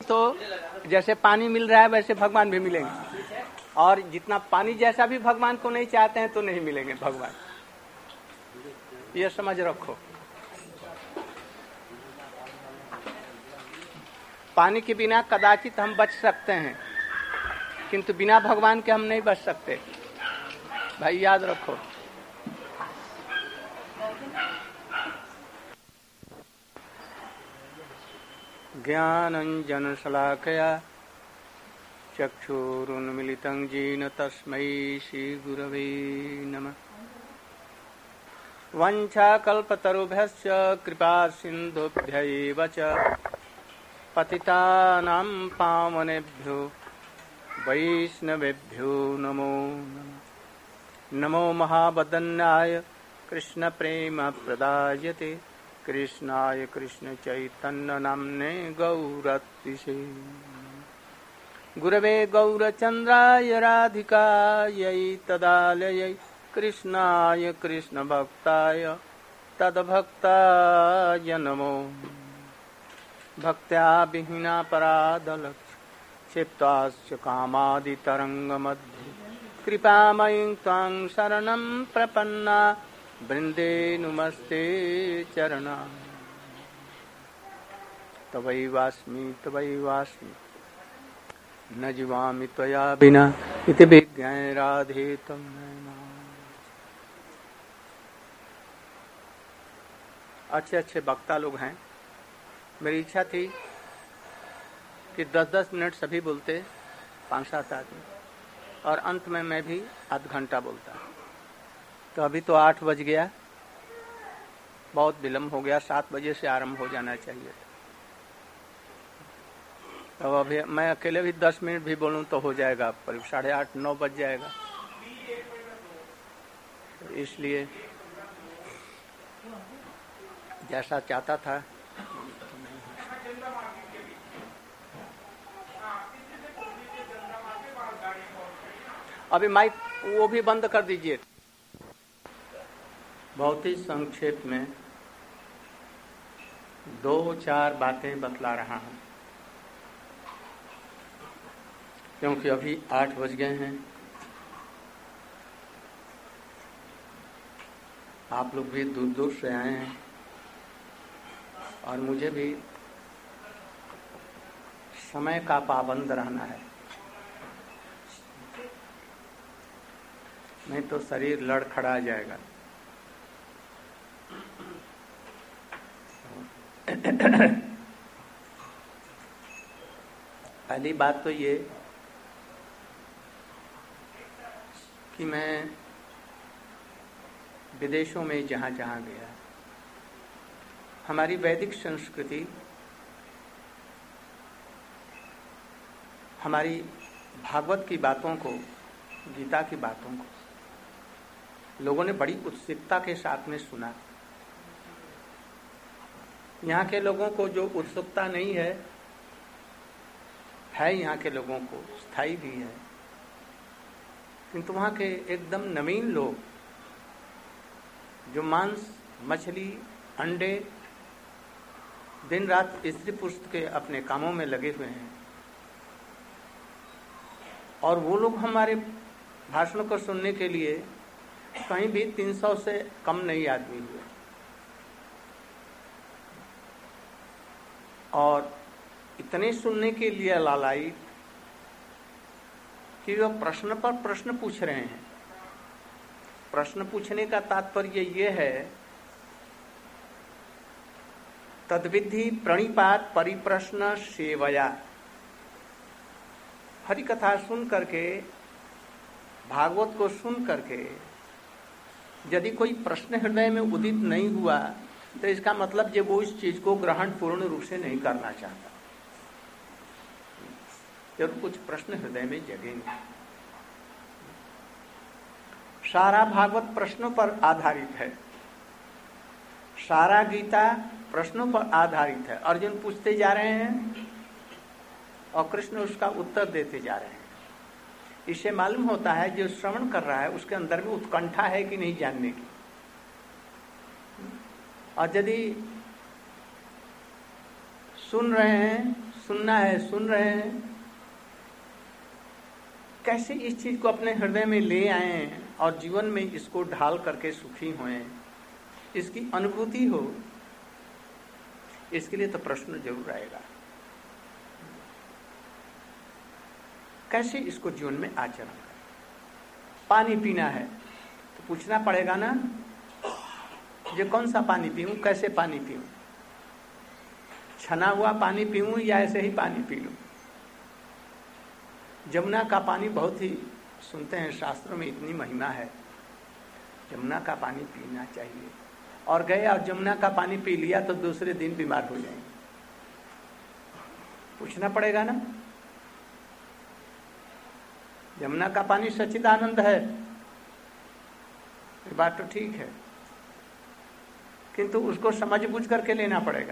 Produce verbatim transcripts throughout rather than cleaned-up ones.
तो जैसे पानी मिल रहा है वैसे भगवान भी मिलेंगे, और जितना पानी जैसा भी भगवान को नहीं चाहते हैं तो नहीं मिलेंगे भगवान, ये समझ रखो। पानी के बिना कदाचित हम बच सकते हैं, किंतु बिना भगवान के हम नहीं बच सकते, भाई याद रखो। ज्ञानंजन शलाकया चक्षुरुन्मीलितं येन तस्मै श्री गुरवे नमः। वंशाकल्पतरुभ्यश्च कृपा सिन्धुभ्यैव च पतितानां पावनेभ्यो वैष्णवेभ्यो नमो नमः। नमो महावदन्याय कृष्ण प्रेम प्रदायते कृष्णाय कृष्ण चैतन्य नाम्ने गौरतिसे गुरवे गौरचन्द्राय राधिकायै तदालयै कृष्णाय कृष्ण भक्ताय तद्भक्ताय नमो। भक्त्या विहीना पराधलक्ष्य क्षिप्ताश्च कामादितरङ्गमध्ये कृपामयीं त्वां शरणं प्रपन्ना वृंदे नुमस्ते चरणा। तवैवास्मि तवैवास्मि न जीवामि त्वया बिना इति विज्ञाय राधे त्वं नैना। अच्छे अच्छे वक्ता लोग हैं, मेरी इच्छा थी कि दस दस मिनट सभी बोलते, पाँच सात आदमी, और अंत में मैं भी आध घंटा बोलता। तो अभी तो आठ बज गया, बहुत विलम्ब हो गया, सात बजे से आरंभ हो जाना चाहिए। तो अभी मैं अकेले भी दस मिनट भी बोलूं तो हो जाएगा, पर साढ़े आठ नौ बज जाएगा। इसलिए जैसा चाहता था अभी माइक वो भी बंद कर दीजिए। बहुत ही संक्षेप में दो चार बातें बतला रहा हूं, क्योंकि अभी आठ बज गए हैं। आप लोग भी दूर दूर से आए हैं और मुझे भी समय का पाबंद रहना है, नहीं तो शरीर लड़खड़ा जाएगा। पहली बात तो ये कि मैं विदेशों में जहाँ जहाँ गया, हमारी वैदिक संस्कृति, हमारी भागवत की बातों को, गीता की बातों को लोगों ने बड़ी उत्सुकता के साथ में सुना। यहाँ के लोगों को जो उत्सुकता नहीं है, है यहाँ के लोगों को, स्थायी भी है, किंतु वहाँ के एकदम नवीन लोग जो मांस, मछली, अंडे, दिन रात स्त्री पुरुष के अपने कामों में लगे हुए हैं, और वो लोग हमारे भाषण को सुनने के लिए कहीं भी तीन सौ से कम नहीं आदमी हुए, और इतने सुनने के लिए लालाई कि वो प्रश्न पर प्रश्न पूछ रहे हैं। प्रश्न पूछने का तात्पर्य ये है, तद्विधि प्रणिपात परिप्रश्न सेवया। हरि कथा सुन करके, भागवत को सुन करके यदि कोई प्रश्न हृदय में उदित नहीं हुआ तो इसका मतलब ये वो इस चीज को ग्रहण पूर्ण रूप से नहीं करना चाहता। जब कुछ प्रश्न हृदय में जगेंगे। सारा भागवत प्रश्नों पर आधारित है, सारा गीता प्रश्नों पर आधारित है। अर्जुन पूछते जा रहे हैं और कृष्ण उसका उत्तर देते जा रहे हैं। इससे मालूम होता है जो श्रवण कर रहा है उसके अंदर में उत्कंठा है कि नहीं जानने की। और यदि सुन रहे हैं, सुनना है, सुन रहे हैं, कैसे इस चीज को अपने हृदय में ले आए और जीवन में इसको ढाल करके सुखी होएं, इसकी अनुभूति हो, इसके लिए तो प्रश्न जरूर आएगा। कैसे इसको जीवन में आचरण करें। पानी पीना है तो पूछना पड़ेगा ना, ये कौन सा पानी पीऊं, कैसे पानी पीऊं, छना हुआ पानी पीऊं या ऐसे ही पानी पी लूं। जमुना का पानी बहुत ही, सुनते हैं शास्त्रों में इतनी महिमा है, जमुना का पानी पीना चाहिए। और गए और जमुना का पानी पी लिया तो दूसरे दिन बीमार हो जाएंगे। पूछना पड़ेगा ना। जमुना का पानी सच्चिदानंद है, ये बात तो ठीक है, किंतु उसको समझ बूझ करके लेना पड़ेगा।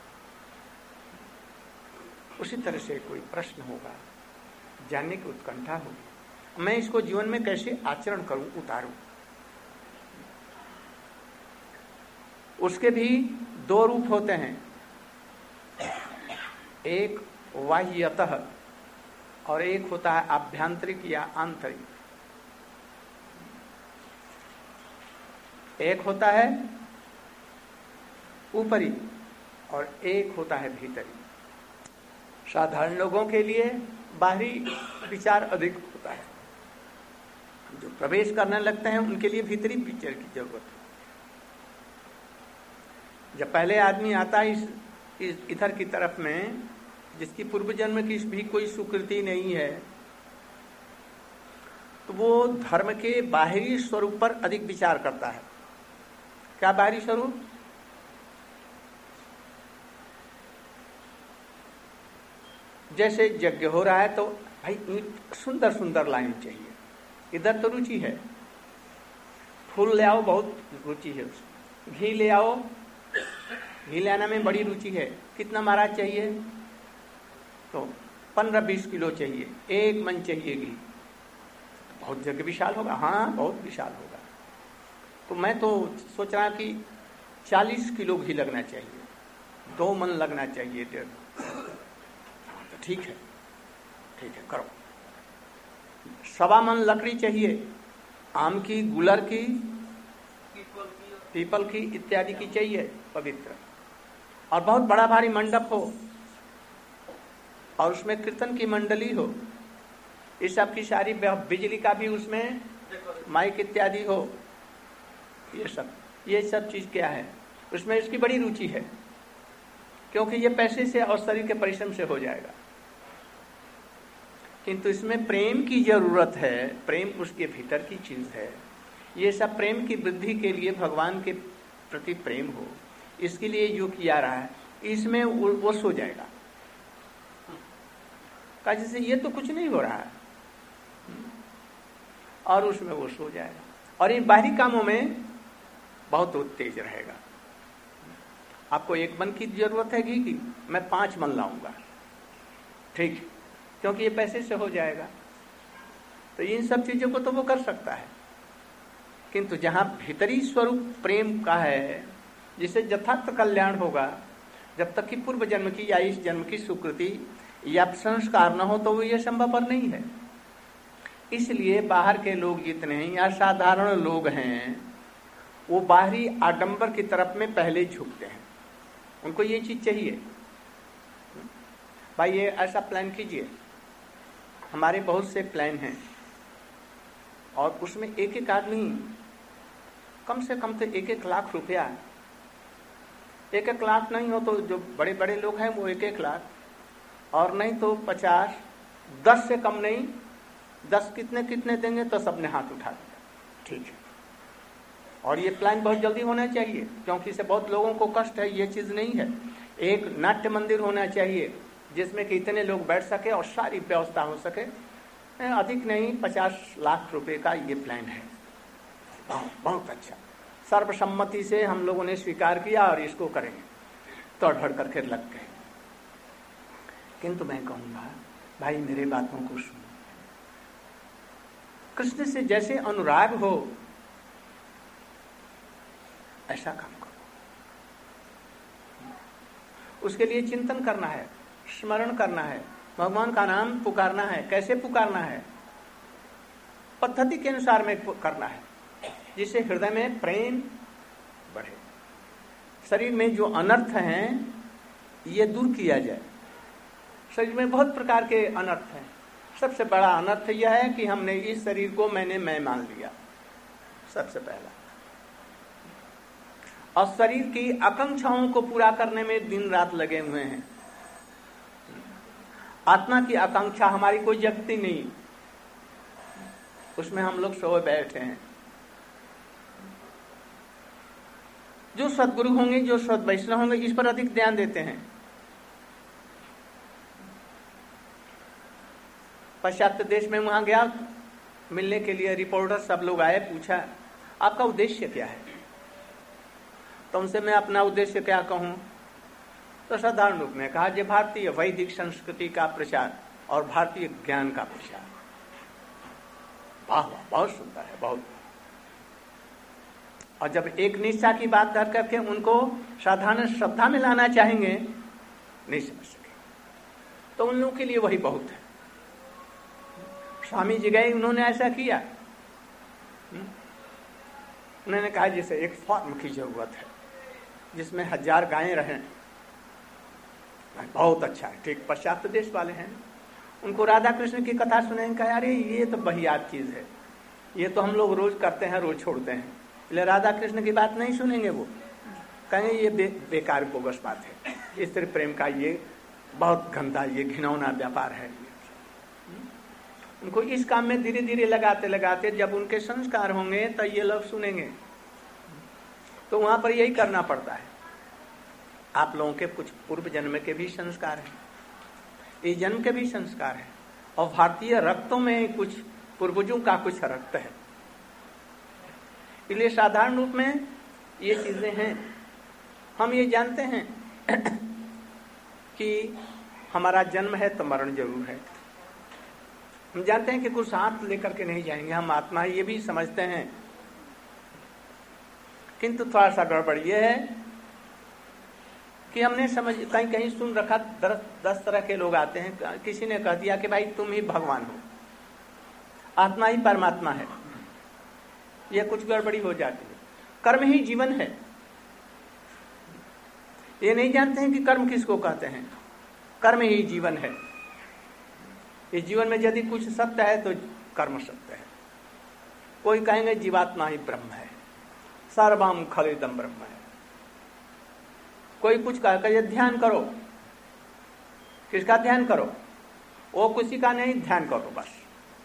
उसी तरह से कोई प्रश्न होगा, जानने की उत्कंठा होगी, मैं इसको जीवन में कैसे आचरण करूं, उतारूं। उसके भी दो रूप होते हैं, एक बाह्यतः और एक होता है आभ्यंतरिक या आंतरिक। एक होता है ऊपरी और एक होता है भीतरी। साधारण लोगों के लिए बाहरी विचार अधिक होता है, जो प्रवेश करने लगते हैं उनके लिए भीतरी विचार की जरूरत है। जब पहले आदमी आता है इस, इस इधर की तरफ में, जिसकी पूर्व जन्म की भी कोई सुकृति नहीं है, तो वो धर्म के बाहरी स्वरूप पर अधिक विचार करता है। क्या बाहरी स्वरूप? जैसे यज्ञ हो रहा है तो भाई सुंदर सुंदर लाइन चाहिए, इधर तो रुचि है। फूल ले आओ, बहुत रुचि है उसमें। घी ले आओ, घी ले आने में बड़ी रुचि है। कितना महाराज चाहिए? तो पंद्रह बीस किलो चाहिए, एक मन चाहिए घी। बहुत जगह विशाल होगा, हाँ बहुत विशाल होगा। तो मैं तो सोच रहा कि चालीस किलो घी लगना चाहिए, दो मन लगना चाहिए, डेढ़। तो ठीक है, ठीक है करो। सवा मन लकड़ी चाहिए, आम की, गुलर की, पीपल की इत्यादि की चाहिए पवित्र। और बहुत बड़ा भारी मंडप हो और उसमें कीर्तन की मंडली हो, इस सब की सारी, बिजली का भी उसमें माइक इत्यादि हो, ये सब ये सब चीज क्या है, उसमें इसकी बड़ी रुचि है, क्योंकि ये पैसे से और शरीर के परिश्रम से हो जाएगा। किंतु इसमें प्रेम की जरूरत है, प्रेम उसके भीतर की चीज है। ये सब प्रेम की वृद्धि के लिए, भगवान के प्रति प्रेम हो, इसके लिए जो किया रहा है, इसमें वो, वो सो जाएगा। कहा जैसे ये तो कुछ नहीं हो रहा है, और उसमें वो सो जाएगा। और इन बाहरी कामों में बहुत तेज रहेगा। आपको एक मन की जरूरत है घी की, मैं पांच मन लाऊंगा, ठीक, क्योंकि ये पैसे से हो जाएगा। तो इन सब चीजों को तो वो कर सकता है। किंतु जहां भीतरी स्वरूप प्रेम का है, जिसे यथार्थ कल्याण होगा, जब तक कि पूर्व जन्म की या इस जन्म की सुकृति या संस्कार न हो, तो वो ये संभव नहीं है। इसलिए बाहर के लोग जितने हैं या साधारण लोग हैं, वो बाहरी आडंबर की तरफ में पहले झुकते हैं। उनको ये चीज चाहिए, भाई ये ऐसा प्लान कीजिए। हमारे बहुत से प्लान हैं और उसमें एक एक आदमी कम से कम तो एक एक लाख रुपया, एक एक लाख नहीं हो तो जो बड़े बड़े लोग हैं वो एक एक लाख, और नहीं तो पचास, दस से कम नहीं, दस कितने कितने देंगे तो सबने हाथ उठा दिया, ठीक है। और ये प्लान बहुत जल्दी होना चाहिए, क्योंकि इससे बहुत लोगों को कष्ट है, ये चीज नहीं है। एक नाट्य मंदिर होना चाहिए जिसमें कि इतने लोग बैठ सके और सारी व्यवस्था हो सके। अधिक नहीं, पचास लाख रुपए का ये प्लान है। बहुत, बहुत अच्छा, सर्वसम्मति से हम लोगों ने स्वीकार किया और इसको करेंगे, तो बढ़ करके लग गए। किंतु मैं कहूंगा भाई मेरे बातों को सुनो, कृष्ण से जैसे अनुराग हो ऐसा काम करो। उसके लिए चिंतन करना है, स्मरण करना है, भगवान का नाम पुकारना है। कैसे पुकारना है? पद्धति के अनुसार में करना है, जिससे हृदय में प्रेम बढ़े, शरीर में जो अनर्थ हैं ये दूर किया जाए। शरीर में बहुत प्रकार के अनर्थ हैं। सबसे बड़ा अनर्थ यह है कि हमने इस शरीर को मैंने मैं मान लिया, सबसे पहला। और शरीर की आकांक्षाओं को पूरा करने में दिन रात लगे हुए हैं। आत्मा की आकांक्षा हमारी कोई जगती नहीं, उसमें हम लोग सोए बैठे हैं। जो सद्गुरु होंगे, जो सद वैष्णव होंगे, इस पर अधिक ध्यान देते हैं। पाश्चात्य देश में वहां गया मिलने के लिए, रिपोर्टर सब लोग आए, पूछा आपका उद्देश्य क्या है? तो उनसे मैं अपना उद्देश्य क्या कहूं? तो साधारण रूप में कहा, जो भारतीय वैदिक संस्कृति का प्रचार और भारतीय ज्ञान का प्रचार। वाह वाह, बहुत सुंदर है, बहुत। और जब एक निष्ठा की बात कर करके उनको साधारण श्रद्धा में लाना चाहेंगे, नहीं समझ सके, तो उन लोगों के लिए वही बहुत है। स्वामी जी गए, उन्होंने ऐसा किया। उन्होंने कहा जैसे एक फॉर्म की जरूरत है जिसमें हजार गायें रहें। बहुत अच्छा है, ठीक पाश्चात्य देश वाले हैं। उनको राधा कृष्ण की कथा सुनेंगे, कहा अरे ये तो बढ़िया चीज है, ये तो हम लोग रोज करते हैं, रोज छोड़ते हैं, इसलिए राधा कृष्ण की बात नहीं सुनेंगे। वो कहेंगे ये बे, बेकार बोगस बात है, इस तरह प्रेम का ये बहुत गंदा, ये घिनौना व्यापार है। उनको इस काम में धीरे धीरे लगाते लगाते जब उनके संस्कार होंगे तो ये लोग सुनेंगे। तो वहां पर यही करना पड़ता है। आप लोगों के कुछ पूर्व जन्म के भी संस्कार हैं, इस जन्म के भी संस्कार हैं, और भारतीय रक्तों में कुछ पूर्वजों का कुछ रक्त है। इसलिए साधारण रूप में ये चीजें हैं। हम ये जानते हैं कि हमारा जन्म है तो मरण जरूर है। हम जानते हैं कि कुछ साथ लेकर के नहीं जाएंगे, हम आत्मा है, ये भी समझते हैं। किंतु थोड़ा सा गड़बड़ ये है कि हमने समझ कहीं कहीं सुन रखा, दस, दस तरह के लोग आते हैं। किसी ने कह दिया कि भाई तुम ही भगवान हो, आत्मा ही परमात्मा है। यह कुछ गड़बड़ी हो जाती है। कर्म ही जीवन है। ये नहीं जानते हैं कि कर्म किसको कहते हैं। कर्म ही जीवन है। इस जीवन में यदि कुछ सत्य है तो कर्म सत्य है। कोई कहेंगे जीवात्मा ही ब्रह्म है, सर्वम खलिदम ब्रह्म है। कोई कुछ कहकर ध्यान करो, किसका ध्यान करो? वो किसी का नहीं, ध्यान करो बस,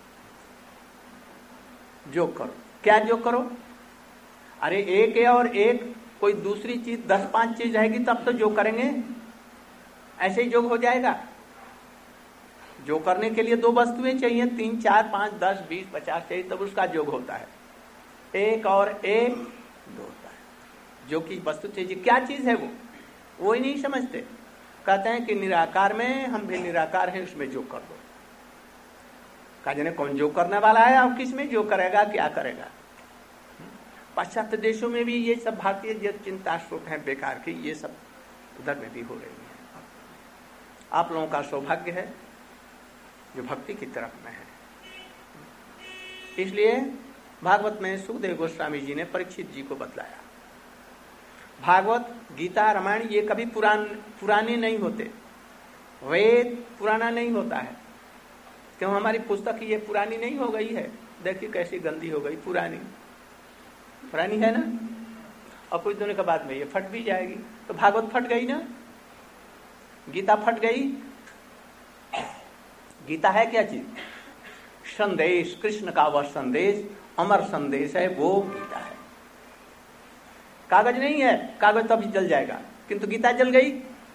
योग करो। क्या योग करो? अरे एक है और एक कोई दूसरी चीज, दस पांच चीज रहेगी तब तो योग करेंगे, ऐसे ही योग हो जाएगा। जो करने के लिए दो वस्तुएं चाहिए, तीन चार पांच दस बीस पचास चाहिए, तब उसका योग होता है। एक और एक दो होता है। जो कि वस्तु चाहिए, क्या चीज है वो वो ही नहीं समझते। कहते हैं कि निराकार में हम भी निराकार हैं, उसमें योग कर दो। कहा जाने कौन योग करने वाला है और किस में योग करेगा, क्या करेगा। पाश्चात्य देशों में भी ये सब भारतीय जो चिंता स्रोत है बेकार की, ये सब उधर में भी हो रही है। आप लोगों का सौभाग्य है जो भक्ति की तरफ में है। इसलिए भागवत में सुखदेव गोस्वामी जी ने परीक्षित जी को बतलाया, भागवत गीता रामायण ये कभी पुरान पुराने नहीं होते। वेद पुराना नहीं होता है। क्यों? हमारी पुस्तक ये पुरानी नहीं हो गई है। देखिए कैसी गंदी हो गई, पुरानी पुरानी है ना, और कुछ दिनों के बाद में ये फट भी जाएगी। तो भागवत फट गई ना, गीता फट गई। गीता है क्या चीज? संदेश, कृष्ण का वह संदेश, अमर संदेश है, वो गीता है। कागज नहीं है, कागज तो अभी जल जाएगा, किंतु गीता जल गई।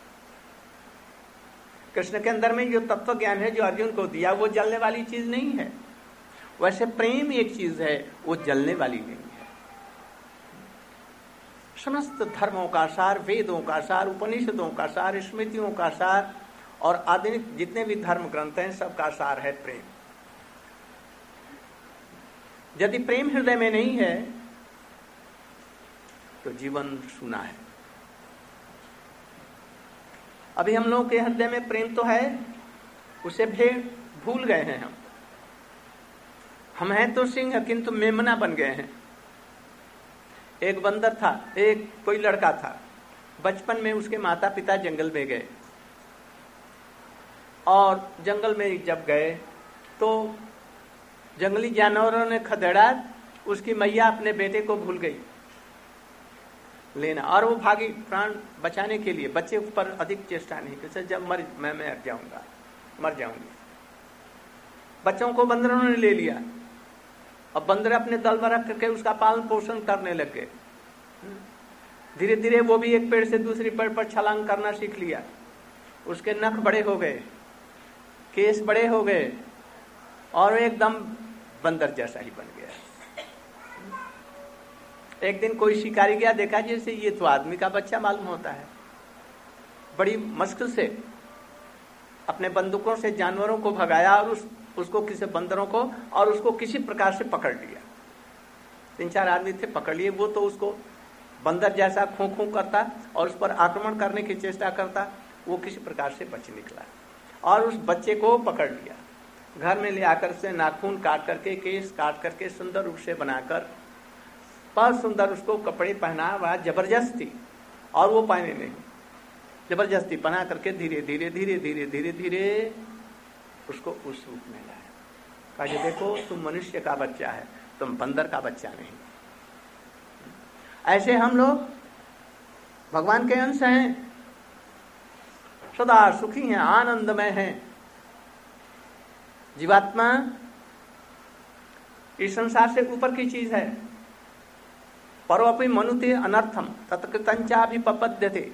कृष्ण के अंदर में जो तत्व ज्ञान है जो अर्जुन को दिया, वो जलने वाली चीज नहीं है। वैसे प्रेम एक चीज है, वो जलने वाली नहीं है। समस्त धर्मों का सार, वेदों का सार, उपनिषदों का सार, स्मृतियों का सार और आधुनिक जितने भी धर्म ग्रंथ हैं, सबका सार है प्रेम। यदि प्रेम हृदय में नहीं है तो जीवन सूना है। अभी हम लोगों के हृदय में प्रेम तो है, उसे भी भूल गए हैं। हम हम हैं तो सिंह किंतु मेमना बन गए हैं। एक बंदर था, एक कोई लड़का था, बचपन में उसके माता पिता जंगल में गए और जंगल में जब गए तो जंगली जानवरों ने खदेड़ा, उसकी मैया अपने बेटे को भूल गई लेना और वो भागी प्राण बचाने के लिए। बच्चे पर अधिक चेष्टा नहीं की, जब मर मैं मर जाऊंगा मर जाऊंगी। बच्चों को बंदरों ने ले लिया और बंदर अपने दल में रख करके उसका पालन पोषण करने लग गए। धीरे धीरे वो भी एक पेड़ से दूसरी पेड़ पर छलांग करना सीख लिया। उसके नख बड़े हो गए, केस बड़े हो गए और एकदम बंदर जैसा ही बन गया। एक दिन कोई शिकारी गया, देखा जैसे ये तो आदमी का बच्चा मालूम होता है। बड़ी मुश्किल से अपने बंदूकों से जानवरों को भगाया और उस उसको किसी बंदरों को और उसको किसी प्रकार से पकड़ लिया। तीन चार आदमी थे, पकड़ लिए। वो तो उसको बंदर जैसा खो खो करता और उस पर आक्रमण करने की चेष्टा करता, वो किसी प्रकार से बच निकला और उस बच्चे को पकड़ लिया। घर में ले आकर से नाखून काट करके, केस काट करके सुंदर रूप से बनाकर, बहुत सुंदर उसको कपड़े पहना हुआ जबरदस्ती, और वो पहने नहीं, जबरदस्ती पहना करके धीरे धीरे धीरे धीरे धीरे धीरे उसको उस रूप में लाया। कहा देखो तुम मनुष्य का बच्चा है, तुम बंदर का बच्चा नहीं। ऐसे हम लोग भगवान के अंश हैं, सदा सुखी हैं, आनंदमय हैं। जीवात्मा इस संसार से ऊपर की चीज है। परोपि मनुते अनर्थम तत्कृतंचा भी पपद्यते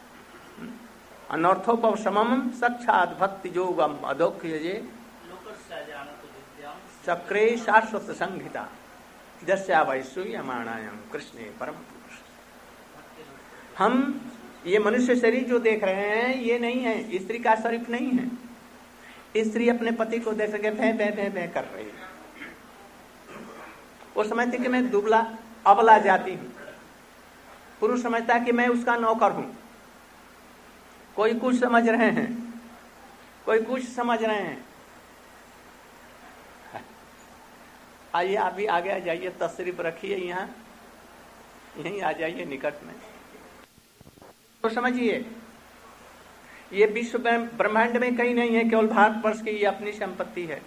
अनर्थोपशमम साक्षात् भक्ति योगम अधोक्ष्यजे चक्रे शाश्वत संहिता जस्या वैश्रूयमाणायं कृष्णे परम पुरुष। हम ये मनुष्य शरीर जो देख रहे हैं ये नहीं है, स्त्री का शरीर नहीं है। स्त्री अपने पति को देख के भय भय भय भय कर रही है। वो समझती कि मैं दुबला अबला जाती हूं। पुरुष समझता है कि मैं उसका नौकर हूं। कोई कुछ समझ रहे हैं, कोई कुछ समझ रहे हैं। आइए आप भी आगे आ जाइए, तशरीफ रखिए, यहाँ यहीं आ जाइए निकट में। तो समझिए ये विश्व ब्रह्मांड में कहीं नहीं है, केवल भारतवर्ष की ये अपनी संपत्ति है।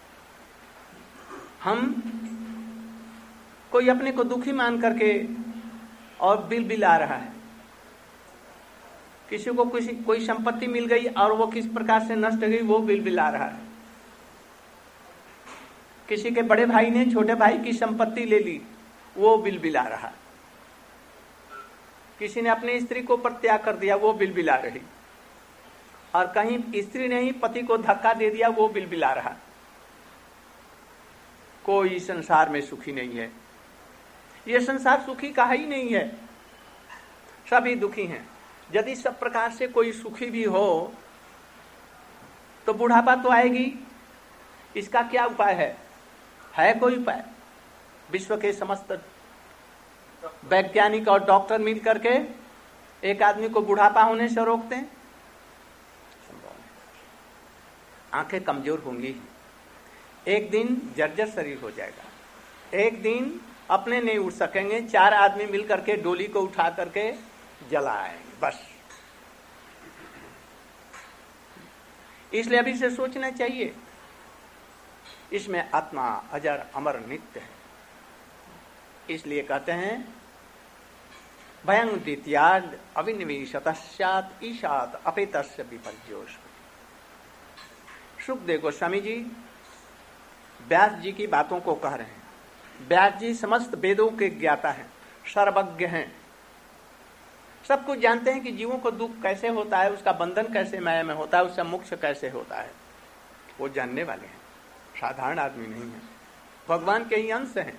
हम कोई अपने को दुखी मान करके और बिल बिल आ रहा है। किसी को किसी कोई संपत्ति मिल गई और वो किस प्रकार से नष्ट गई, वो बिल बिल आ रहा है। किसी के बड़े भाई ने छोटे भाई की संपत्ति ले ली, वो बिल बिल आ रहा। किसी ने अपनी स्त्री को परित्याग कर दिया, वो बिल बिल आ रही। और कहीं स्त्री ने ही पति को धक्का दे दिया, वो बिल बिल आ रहा। कोई संसार में सुखी नहीं है। ये संसार सुखी का ही नहीं है, सभी दुखी हैं। यदि सब प्रकार से कोई सुखी भी हो तो बुढ़ापा तो आएगी। इसका क्या उपाय है? है कोई उपाय? विश्व के समस्त वैज्ञानिक और डॉक्टर मिल करके एक आदमी को बुढ़ापा होने से रोकते हैं? आंखें कमजोर होंगी, एक दिन जर्जर शरीर हो जाएगा, एक दिन अपने नहीं उठ सकेंगे, चार आदमी मिल करके डोली को उठा करके जलाएंगे, बस। इसलिए अभी से सोचना चाहिए, इसमें आत्मा अजर अमर नित्य है। इसलिए कहते हैं भयं द्वितीयाद अविनिवेशतस्यात् ईशात अपेतस्य विपर्योष। सुखदेव गोस्वामी जी व्यास जी की बातों को कह रहे हैं। व्यास जी समस्त वेदों के ज्ञाता हैं, सर्वज्ञ हैं, सब कुछ जानते हैं कि जीवों को दुख कैसे होता है, उसका बंधन कैसे माया में होता है, उसका मोक्ष कैसे होता है। वो जानने वाले हैं, साधारण आदमी नहीं है, भगवान के ही अंश हैं।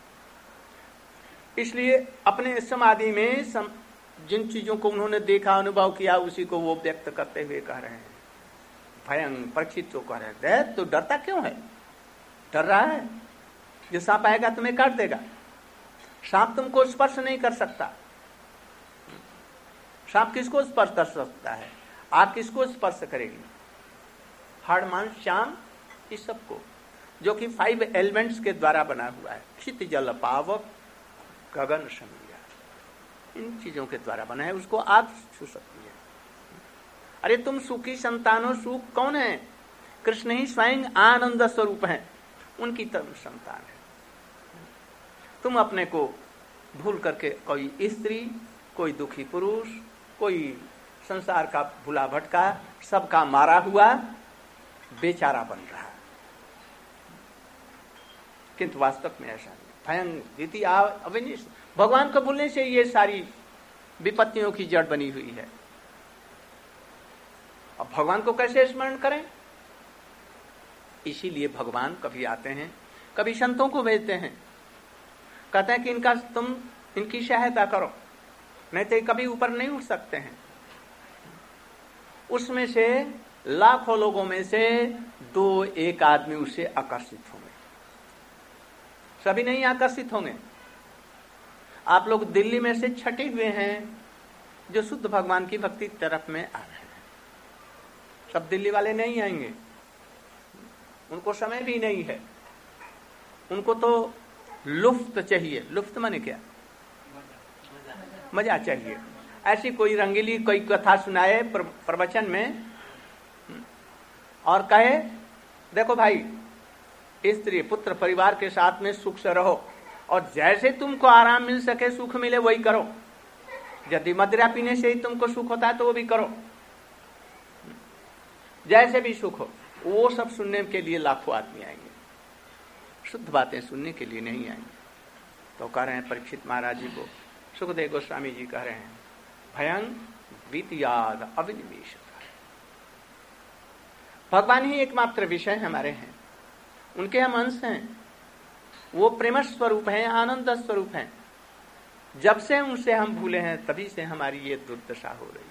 इसलिए अपने समाधि में सम, जिन चीजों को उन्होंने देखा, अनुभव किया, उसी को वो व्यक्त करते हुए कह रहे हैं। भयं परीक्षित तो कह रहे हैं, तो डरता क्यों है? डर रहा है, जो सांप आएगा तुम्हें काट देगा। सांप तुमको स्पर्श नहीं कर सकता। सांप किसको स्पर्श कर सकता है? आप किसको स्पर्श करेंगे? हाड़ मांस श्याम, इस सबको, जो कि फाइव एलिमेंट्स के द्वारा बना हुआ है। क्षित जल पावक गगन समिया, इन चीजों के द्वारा बना है, उसको आप छू सकती है। अरे तुम सुखी संतानों, सुख कौन है? कृष्ण ही स्वयं आनंद स्वरूप हैं, उनकी तुम संतान है। तुम अपने को भूल करके कोई स्त्री, कोई दुखी पुरुष, कोई संसार का भूला भटका, सबका मारा हुआ बेचारा बन रहा है, किंतु वास्तव में ऐसा नहीं। भयं द्वितीय अविनिश, भगवान को भूलने से ये सारी विपत्तियों की जड़ बनी हुई है। अब भगवान को कैसे स्मरण करें? इसीलिए भगवान कभी आते हैं, कभी संतों को भेजते हैं, कहते हैं कि इनका तुम इनकी सहायता करो, नहीं तो कभी ऊपर नहीं उठ सकते हैं। उसमें से लाखों लोगों में से दो एक आदमी उससे आकर्षित होंगे, सभी नहीं आकर्षित होंगे। आप लोग दिल्ली में से छटे हुए हैं जो शुद्ध भगवान की भक्ति तरफ में आ रहे हैं, सब दिल्ली वाले नहीं आएंगे, उनको समय भी नहीं है, उनको तो लुफ्त चाहिए। लुफ्त माने क्या? मजा चाहिए। ऐसी कोई रंगीली कोई कथा सुनाए प्रवचन में और कहे देखो भाई, स्त्री पुत्र परिवार के साथ में सुख से रहो, और जैसे तुमको आराम मिल सके, सुख मिले, वही करो। यदि मदिरा पीने से ही तुमको सुख होता है तो वो भी करो, जैसे भी सुख हो। वो सब सुनने के लिए लाखों आदमी आएंगे, शुद्ध बातें सुनने के लिए नहीं आएंगे। तो कह रहे हैं परीक्षित महाराज जी को, सुखदेव गोस्वामी जी कह रहे हैं, भयं द्वितीयाद अविनिवेश, भगवान ही एकमात्र विषय हमारे हैं, उनके हम अंश हैं, वो प्रेम स्वरूप हैं, आनंद स्वरूप हैं। जब से उनसे हम भूले हैं तभी से हमारी ये दुर्दशा हो रही है।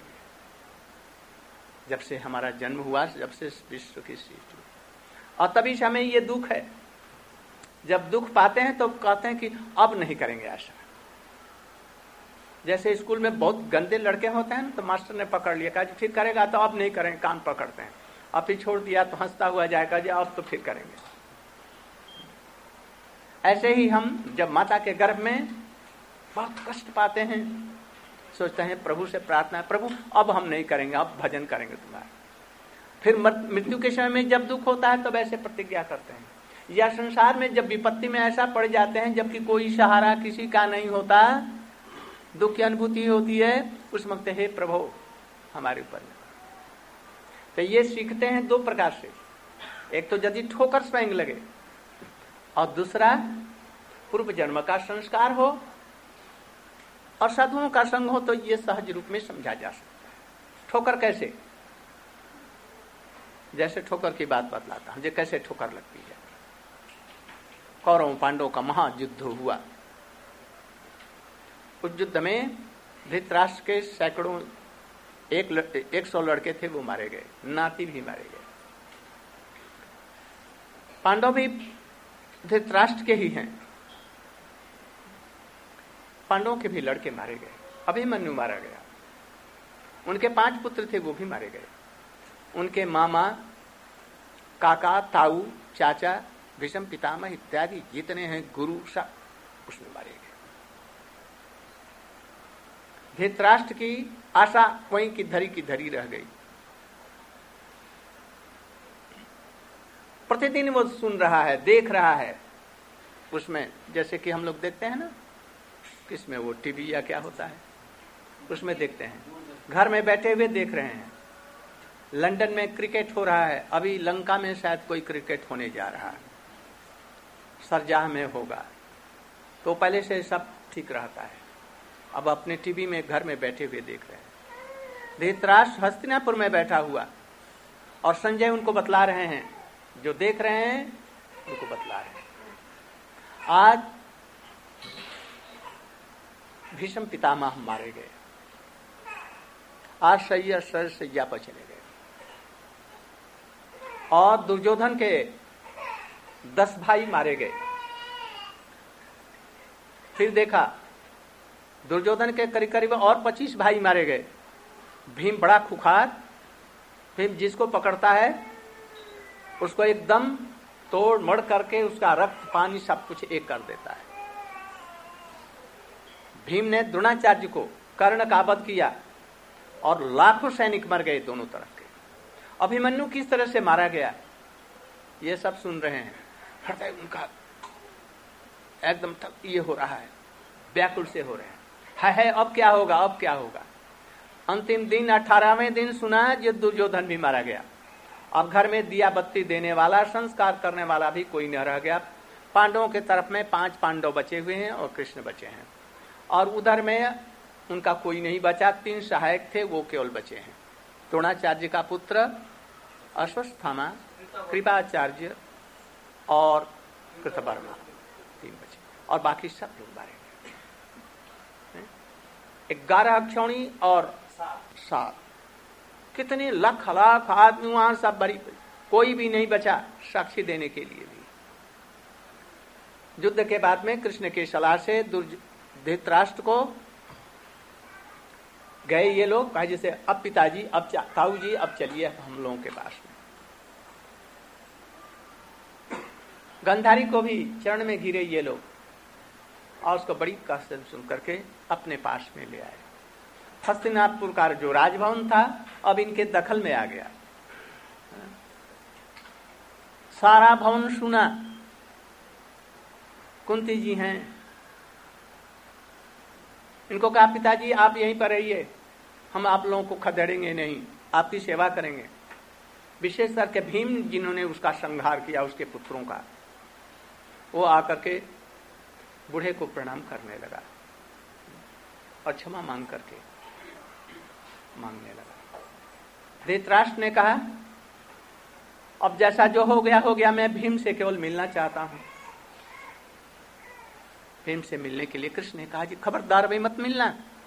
जब से हमारा जन्म हुआ, जब से विश्व की सृष्टि, और तभी से हमें ये दुख है। जब दुख पाते हैं तो कहते हैं कि अब नहीं करेंगे ऐसा। जैसे स्कूल में बहुत गंदे लड़के होते हैं ना, तो मास्टर ने पकड़ लिया, कहा फिर करेगा तो अब नहीं करेंगे, कान पकड़ते हैं, अब फिर छोड़ दिया तो हंसता हुआ जाएगा जी अब तो फिर करेंगे। ऐसे ही हम जब माता के गर्भ में बहुत कष्ट पाते हैं, सोचते हैं प्रभु से प्रार्थना है, प्रभु अब हम नहीं करेंगे, अब भजन करेंगे तुम्हारा। फिर मृत्यु के समय में जब दुख होता है तब ऐसे प्रतिज्ञा करते हैं, या संसार में जब विपत्ति में ऐसा पड़ जाते हैं जबकि कोई सहारा किसी का नहीं होता, दुख की अनुभूति होती है, उस वक्त हे प्रभु हमारे ऊपर। तो ये सीखते हैं दो प्रकार से, एक तो यदि ठोकर स्वयं लगे, और दूसरा पूर्व जन्म का संस्कार हो और साधुओं का संग हो, तो ये सहज रूप में समझा जा सकता है। ठोकर कैसे? जैसे ठोकर की बात बतलाता हूं, कैसे ठोकर लगती है। कौरव पांडवों का महायुद्ध हुआ, उस युद्ध में धृतराष्ट्र के सैकड़ों एक एक सौ लड़के थे, वो मारे गए, नाती भी मारे गए। पांडव भी धृतराष्ट्र के ही हैं, पांडवों के भी लड़के मारे गए। अभिमन्यु मारा गया, उनके पांच पुत्र थे, वो भी मारे गए। उनके मामा, काका, ताऊ, चाचा, भीष्म पितामह इत्यादि जितने हैं गुरु सब उसमें मारे गए। धृतराष्ट्र की आशा वहीं की धरी की धरी रह गई। प्रतिदिन वो सुन रहा है, देख रहा है, उसमें जैसे कि हम लोग देखते हैं ना, किसमें वो टीवी या क्या होता है, उसमें देखते हैं, घर में बैठे हुए देख रहे हैं। लंदन में क्रिकेट हो रहा है, अभी लंका में शायद कोई क्रिकेट होने जा रहा है, सरजाह में होगा, तो पहले से सब ठीक रहता है। अब अपने टीवी में घर में बैठे हुए देख रहे हैं। धृतराष्ट्र हस्तिनापुर में बैठा हुआ, और संजय उनको बतला रहे हैं, जो देख रहे हैं उनको बतला रहे हैं। आज भीष्म पितामह मारे गए, आज सैया सर सैया पर चले गए, और दुर्योधन के दस भाई मारे गए। फिर देखा दुर्योधन के करीब करीब और पच्चीस भाई मारे गए। भीम बड़ा खुखार, भीम जिसको पकड़ता है उसको एकदम तोड़ मड़ करके उसका रक्त पानी सब कुछ एक कर देता है। भीम ने द्रोणाचार्य को कर्ण का वध किया और लाखों सैनिक मर गए दोनों तरफ के। अभिमन्यु किस तरह से मारा गया ये सब सुन रहे हैं। हृदय उनका एकदम थक ये हो रहा है, व्याकुल से हो रहे हैं, है, है अब क्या होगा, अब क्या होगा। अंतिम दिन अठारहवें दिन सुना जो दुर्योधन भी मारा गया। अब घर में दिया बत्ती देने वाला, संस्कार करने वाला भी कोई न रह गया। पांडवों के तरफ में पांच पांडव बचे हुए हैं और कृष्ण बचे हैं, और उधर में उनका कोई नहीं बचा। तीन सहायक थे, वो केवल बचे हैं। द्रोणाचार्य का पुत्र अश्वत्थामा, कृपाचार्य और कृतवर्मा, तीन बचे, और बाकी सब लोग मारे गए। ग्यारह अक्षौणी और सात, कितने लाख लाख आदमी वहां सब बड़ी, कोई भी नहीं बचा साक्षी देने के लिए भी। युद्ध के बाद में कृष्ण की सलाह से धृतराष्ट्र को गए ये लोग, कहा जैसे अब पिताजी, अब ताऊ जी, अब चलिए हम लोगों के पास में। गंधारी को भी चरण में गिरे ये लोग और उसको बड़ी कष्ट सुन करके अपने पास में ले आए। हस्तिनापुर का जो राजभवन था अब इनके दखल में आ गया। सारा भवन सुना, कुंती जी हैं, इनको कहा पिताजी आप यहीं पर रहिए, हम आप लोगों को खदेड़ेंगे नहीं, आपकी सेवा करेंगे। विशेष करके भीम जिन्होंने उसका संहार किया उसके पुत्रों का, वो आकर के बूढ़े को प्रणाम करने लगा और क्षमा मांग करके मांगने लगा। धृतराष्ट्र ने कहा अब जैसा जो हो गया हो गया, मैं भीम से केवल मिलना चाहता हूं। भीम से मिलने के लिए कृष्ण ने कहा जी खबरदार भाई मत मिलना,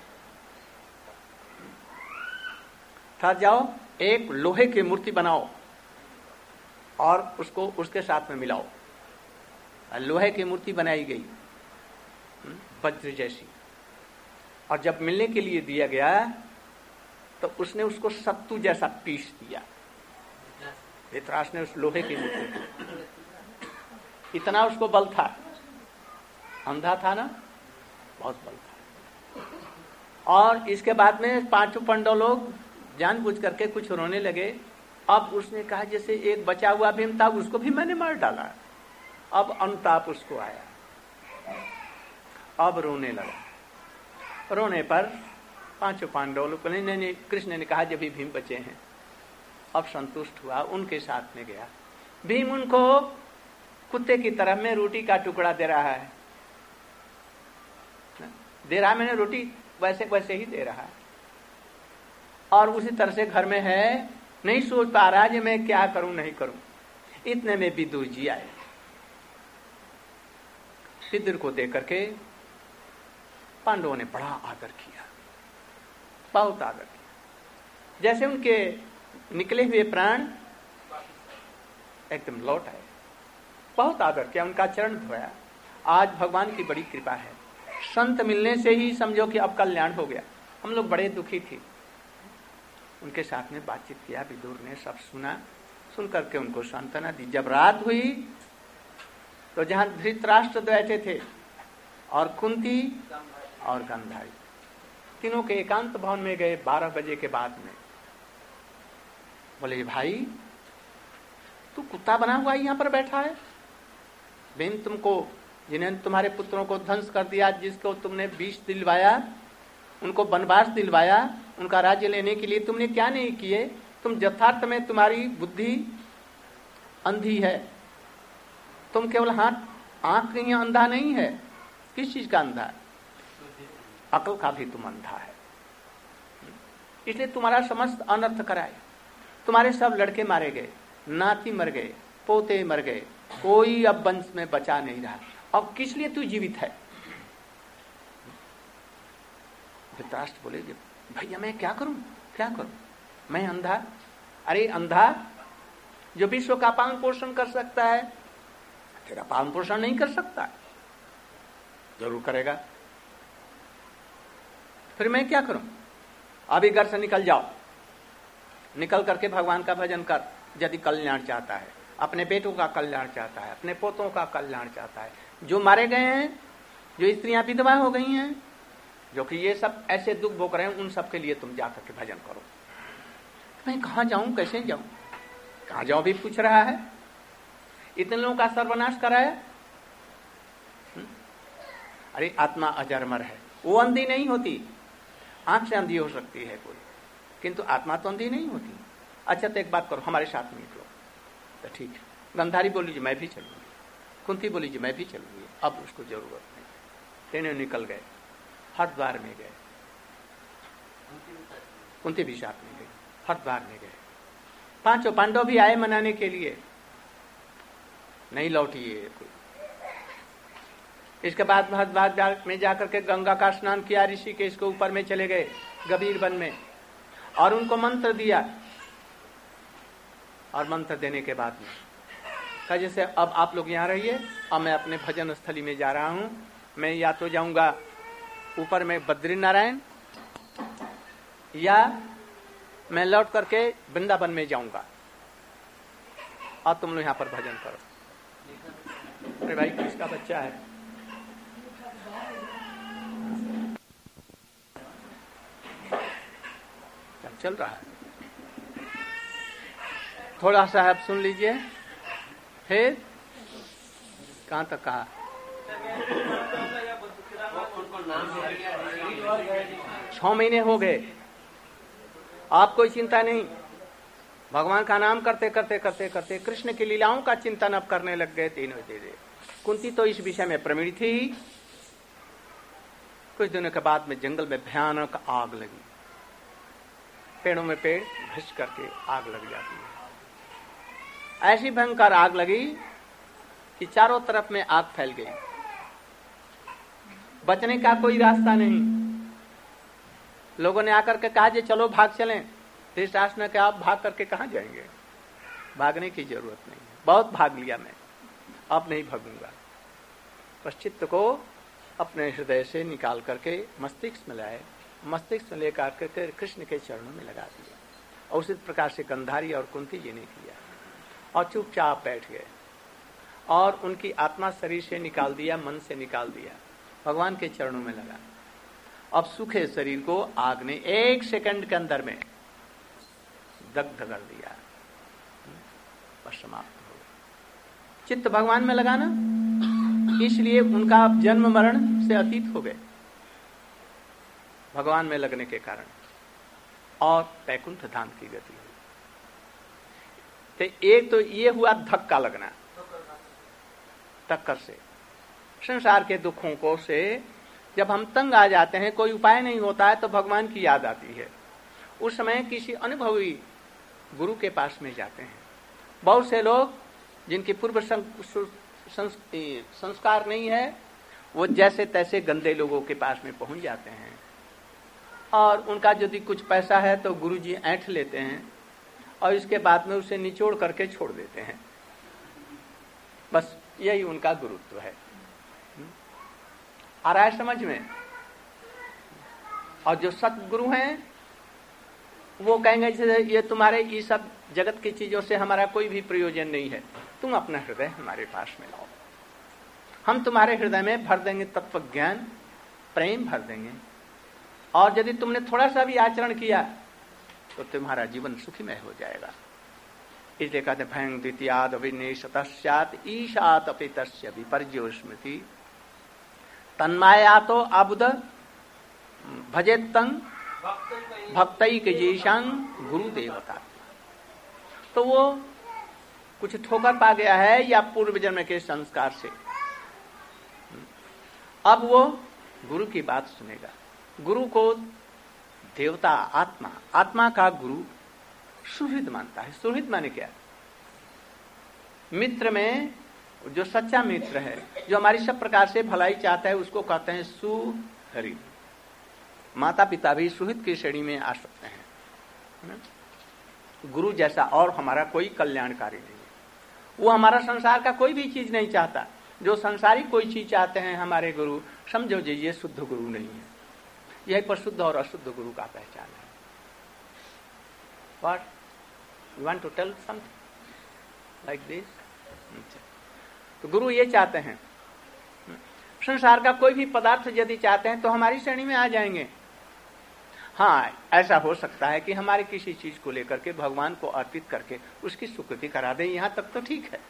था जाओ एक लोहे की मूर्ति बनाओ और उसको उसके साथ में मिलाओ। लोहे की मूर्ति बनाई गई वज्र जैसी, और जब मिलने के लिए दिया गया तो उसने उसको सत्तू जैसा पीस दिया। धृतराष्ट्र ने उस लोहे की मूर्ति, इतना उसको बल था, अंधा था ना, बहुत बल था। और इसके बाद में पांचों पांडव लोग जानबूझ करके कुछ रोने लगे। अब उसने कहा जैसे एक बचा हुआ भीम था उसको भी मैंने मार डाला। अब अनुताप उसको आया, अब रोने लगा। रोने पर पांचों पांडव लोग ने, ने, ने कृष्ण ने कहा जब भी भीम बचे हैं, अब संतुष्ट हुआ, उनके साथ में गया। भीम उनको कुत्ते की तरह में रोटी का टुकड़ा दे रहा है, दे रहा मैंने रोटी वैसे वैसे ही दे रहा है, और उसी तरह से घर में है, नहीं सोच पा रहा कि मैं क्या करूं नहीं करूं। इतने में विदुर जी आए। विदुर को देख करके पांडवों ने बड़ा आदर किया, बहुत आदर किया। जैसे उनके निकले हुए प्राण एकदम लौट आए, बहुत आदर किया, उनका चरण धोया। आज भगवान की बड़ी कृपा है, संत मिलने से ही समझो कि अब कल्याण हो गया। हम लोग बड़े दुखी थे, उनके साथ में बातचीत किया। विदुर ने सब सुना, सुन करके उनको सांत्वना दी। जब रात हुई तो जहां धृतराष्ट्र बैठे थे और कुंती और गांधारी, तीनों के एकांत भवन में गए बारह बजे के बाद में। बोले भाई तू कुत्ता बना हुआ यहाँ पर बैठा है, भीम तुमको, जिन्हें तुम्हारे पुत्रों को ध्वंस कर दिया, जिसको तुमने विष दिलवाया, उनको वनवास दिलवाया, उनका राज्य लेने के लिए तुमने क्या नहीं किए। तुम यथार्थ में तुम्हारी बुद्धि अंधी है, तुम केवल हाथ आंख नहीं अंधा नहीं है। किस चीज का अंधा है? अकल का भी तुम अंधा है, इसलिए तुम्हारा समस्त अनर्थ कराए। तुम्हारे सब लड़के मारे गए, नाती मर गए, पोते मर गए, कोई अब वंश में बचा नहीं रहा। अब किस लिए तू जीवित है? धृतराष्ट्र बोले भैया मैं क्या करूं, क्या करूं, मैं अंधा? अरे अंधा जो विश्व का पालन पोषण कर सकता है, तेरा पालन पोषण नहीं कर सकता? जरूर करेगा। फिर मैं क्या करूं? अभी घर से निकल जाओ, निकल करके भगवान का भजन कर, यदि कल्याण चाहता है, अपने बेटों का कल्याण चाहता है, अपने पोतों का कल्याण चाहता है। जो मारे गए हैं, जो स्त्रियां विधवा हो गई हैं, जो कि ये सब ऐसे दुख भोग रहे हैं, उन सब के लिए तुम जाकर के भजन करो। मैं कहां जाऊं, कैसे जाऊं, कहां जाऊं भी पूछ रहा है। इतने लोगों का सर्वनाश करा है। अरे आत्मा अजरमर है, वो अंधी नहीं होती। आंख से अंधी हो सकती है कोई, किंतु आत्मा तो अंधी नहीं होती। अच्छा तो एक बात करो, हमारे साथ में निकलो। तो ठीक है, गंधारी बोली जी मैं भी चलूंगी, कुंती बोली जी मैं भी चलूंगी। अब उसको जरूरत नहीं, तीनों निकल गए, हरिद्वार में गए। कुंती भी साथ में गई, हरिद्वार में गए। पांचों पांडव भी आए मनाने के लिए, नहीं लौटी ये कोई। इसके बाद हरिद्वार में जाकर के गंगा का स्नान किया, ऋषिकेश के ऊपर में चले गए गंभीर वन में, और उनको मंत्र दिया। और मंत्र देने के बाद में कहा जैसे अब आप लोग यहाँ रहिए, अब मैं अपने भजन स्थली में जा रहा हूं। मैं या तो जाऊंगा ऊपर में बद्री नारायण, या मैं लौट करके वृंदावन में जाऊंगा, और तुम लोग यहाँ पर भजन करो। अरे भाई किसका बच्चा है? चल रहा है, थोड़ा सा आप सुन लीजिए। फिर कहां तक कहा? छह महीने हो गए, आप कोई चिंता नहीं। भगवान का नाम करते करते करते करते कृष्ण की लीलाओं का चिंतन अब करने लग गए तीनों दे। कुंती तो इस विषय में प्रवीण थी। कुछ दिनों के बाद में जंगल में भयानक आग लगी, पेड़ों में पेड़ घिस करके आग लग जाती है। ऐसी भयंकर आग लगी कि चारों तरफ में आग फैल गई, बचने का कोई रास्ता नहीं। लोगों ने आकर के कहा जे चलो भाग चलें। धृतराष्ट्र ने कहा आप भाग करके कहां जाएंगे, भागने की जरूरत नहीं है, बहुत भाग लिया मैं, अब नहीं भागूंगा। बस चित्त को अपने हृदय से निकाल करके मस्तिष्क में लाए, मस्तिष्क में लेकर करके कृष्ण के चरणों में लगा दिया। और उसी प्रकार से गंधारी और कुंती जी ने किया, और चुपचाप बैठ गए, और उनकी आत्मा शरीर से निकाल दिया, मन से निकाल दिया, भगवान के चरणों में लगा। अब सूखे शरीर को आग ने एक सेकंड के अंदर में दग्ध कर दिया, बस समाप्त हो गया। चित्त भगवान में लगाना, इसलिए उनका जन्म मरण से अतीत हो गए भगवान में लगने के कारण, और वैकुंठ धाम की गति हुई। तो एक तो ये हुआ धक्का लगना, टक्कर से संसार के दुखों को से जब हम तंग आ जाते हैं, कोई उपाय नहीं होता है, तो भगवान की याद आती है। उस समय किसी अनुभवी गुरु के पास में जाते हैं। बहुत से लोग जिनके पूर्व संस्कार नहीं है, वो जैसे तैसे गंदे लोगों के पास में पहुंच जाते हैं, और उनका यदि कुछ पैसा है तो गुरुजी ऐंठ लेते हैं, और इसके बाद में उसे निचोड़ करके छोड़ देते हैं। बस यही उनका गुरुत्व है। आ रहा है समझ में? और जो सतगुरु हैं वो कहेंगे जैसे ये तुम्हारे ये सब जगत की चीजों से हमारा कोई भी प्रयोजन नहीं है, तुम अपना हृदय हमारे पास में लाओ, हम तुम्हारे हृदय में भर देंगे तत्व ज्ञान, प्रेम भर देंगे, और यदि तुमने थोड़ा सा भी आचरण किया तो तुम्हारा जीवन सुखीमय हो जाएगा। इसलिए कहते भयं द्वितीयाद अविनेशतस्यात् ईशात अपि तस्य विपर्यो स्मृति तन्माया तो आबुद भजेत्तं भक्तैक जेषां गुरुदेवता। तो वो कुछ ठोकर पा गया है या पूर्व जन्म के संस्कार से, अब वो गुरु की बात सुनेगा। गुरु को देवता, आत्मा, आत्मा का गुरु सुहृद मानता है। सुहृद माने क्या? मित्र में जो सच्चा मित्र है, जो हमारी सब प्रकार से भलाई चाहता है, उसको कहते हैं सुहृद। माता पिता भी सुहृद की श्रेणी में आ सकते हैं। गुरु जैसा और हमारा कोई कल्याणकारी नहीं है। वो हमारा संसार का कोई भी चीज नहीं चाहता। जो संसारिक कोई चीज चाहते हैं हमारे गुरु, समझो जी ये शुद्ध गुरु नहीं है। यही पर शुद्ध और अशुद्ध गुरु का पहचान है। और you want to tell something like this? तो गुरु ये चाहते हैं, संसार का कोई भी पदार्थ यदि चाहते हैं तो हमारी श्रेणी में आ जाएंगे। हाँ, ऐसा हो सकता है कि हमारे किसी चीज को लेकर के भगवान को अर्पित करके उसकी स्वीकृति करा दें, यहां तक तो ठीक है।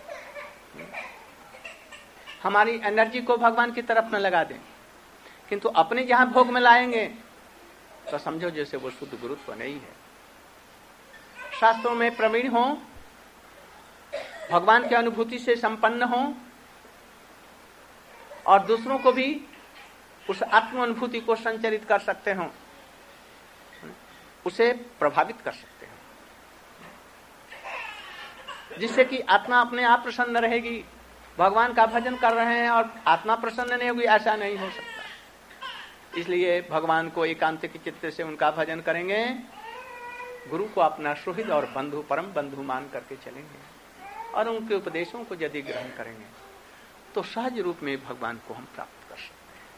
हमारी एनर्जी को भगवान की तरफ न लगा दें, किंतु अपने जहां भोग में लाएंगे तो समझो जैसे वो शुद्ध गुरुत्व नहीं है। शास्त्रों में प्रवीण हो, भगवान की अनुभूति से संपन्न हो और दूसरों को भी उस आत्म अनुभूति को संचरित कर सकते हो, उसे प्रभावित कर सकते हो, जिससे कि आत्मा अपने आप प्रसन्न रहेगी। भगवान का भजन कर रहे हैं और आत्मा प्रसन्न नहीं होगी, ऐसा नहीं हो सकता। इसलिए भगवान को एकांतिक चित्त से उनका भजन करेंगे, गुरु को अपना सुहृद और बंधु, परम बंधु मान करके चलेंगे और उनके उपदेशों को यदि ग्रहण करेंगे तो सहज रूप में भगवान को हम प्राप्त कर सकते हैं।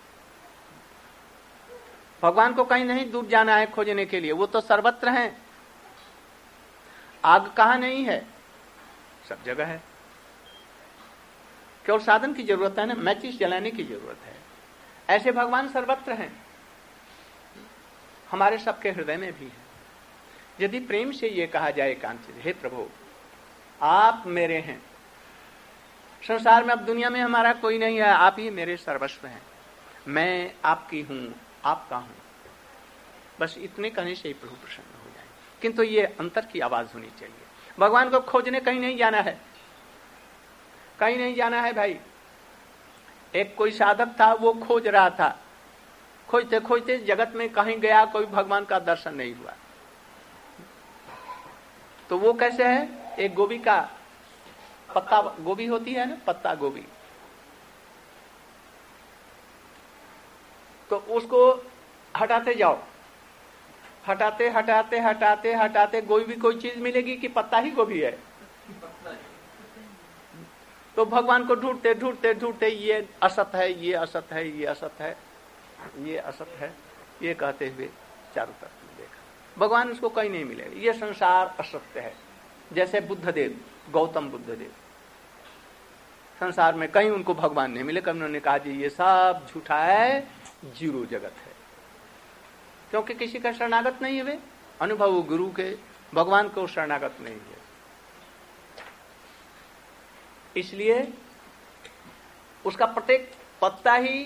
भगवान को कहीं नहीं दूर जाना है खोजने के लिए, वो तो सर्वत्र हैं। आग कहां नहीं है, सब जगह है। केवल साधन की जरूरत है ना, मैचिस जलाने की जरूरत है। ऐसे भगवान सर्वत्र हैं, हमारे सबके हृदय में भी है। यदि प्रेम से ये कहा जाए एकांत, हे प्रभु आप मेरे हैं, संसार में अब दुनिया में हमारा कोई नहीं है, आप ही मेरे सर्वस्व हैं, मैं आपकी हूं, आपका हूं, बस इतने कहने से ही प्रभु प्रसन्न हो जाए। किंतु ये अंतर की आवाज होनी चाहिए। भगवान को खोजने कहीं नहीं जाना है, कहीं नहीं जाना है भाई। एक कोई साधक था, वो खोज रहा था, खोजते खोजते जगत में कहीं गया, कोई भगवान का दर्शन नहीं हुआ। तो वो कैसे है, एक गोभी का पत्ता गोभी होती है ना, पत्ता गोभी, तो उसको हटाते जाओ, हटाते हटाते हटाते हटाते गोभी भी कोई चीज मिलेगी कि पत्ता ही गोभी है। तो भगवान को ढूंढते ढूंढते ढूंढते ये असत है, ये असत है, ये असत है, ये असत है, ये कहते हुए चारों तरफ में देखा, भगवान उसको कहीं नहीं मिलेगा। ये संसार असत्य है। जैसे बुद्धदेव, गौतम बुद्धदेव, संसार में कहीं उनको भगवान नहीं मिले, कभी उन्होंने कहा जी ये सब झूठा है, जीरो जगत है, क्योंकि किसी का शरणागत नहीं है। वे अनुभव गुरु के, भगवान को शरणागत नहीं है। इसलिए उसका प्रत्येक पत्ता ही